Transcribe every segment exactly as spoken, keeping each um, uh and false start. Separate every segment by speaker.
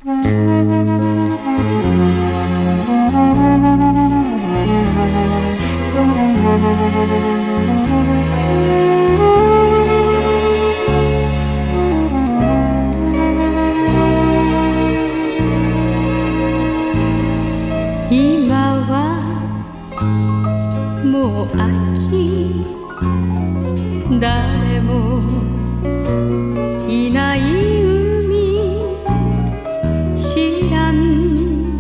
Speaker 1: 今はもう秋、誰もいない海、知らん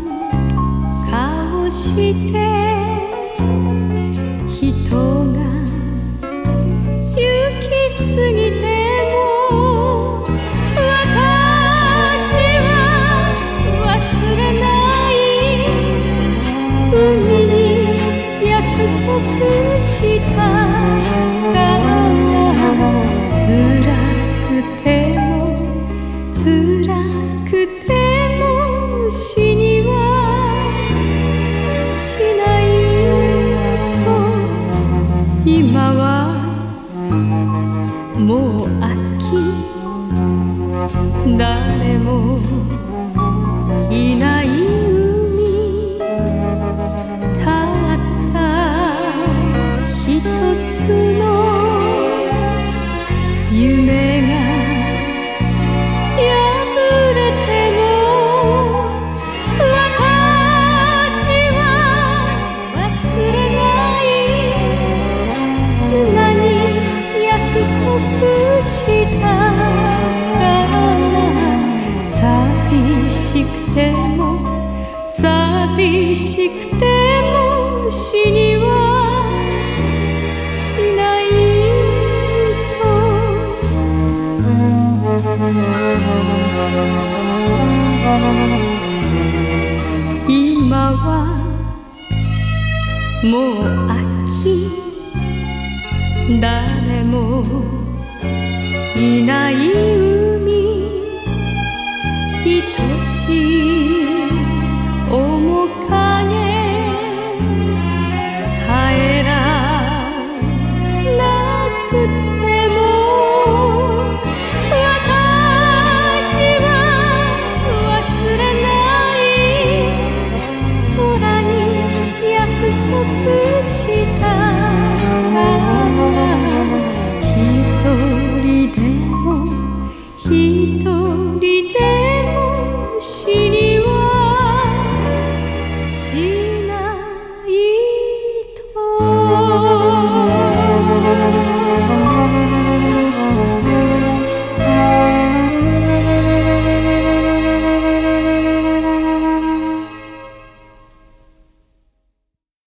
Speaker 1: 顔して人が行き過ぎても私は忘れない海に約束したから辛くても辛くても死にはしないと今はもう秋、誰もいない海、たった一つの夢が破れても私は忘れない砂に約束したから寂しくても寂しくても死にはしない今はもう秋、誰もいない海、愛しい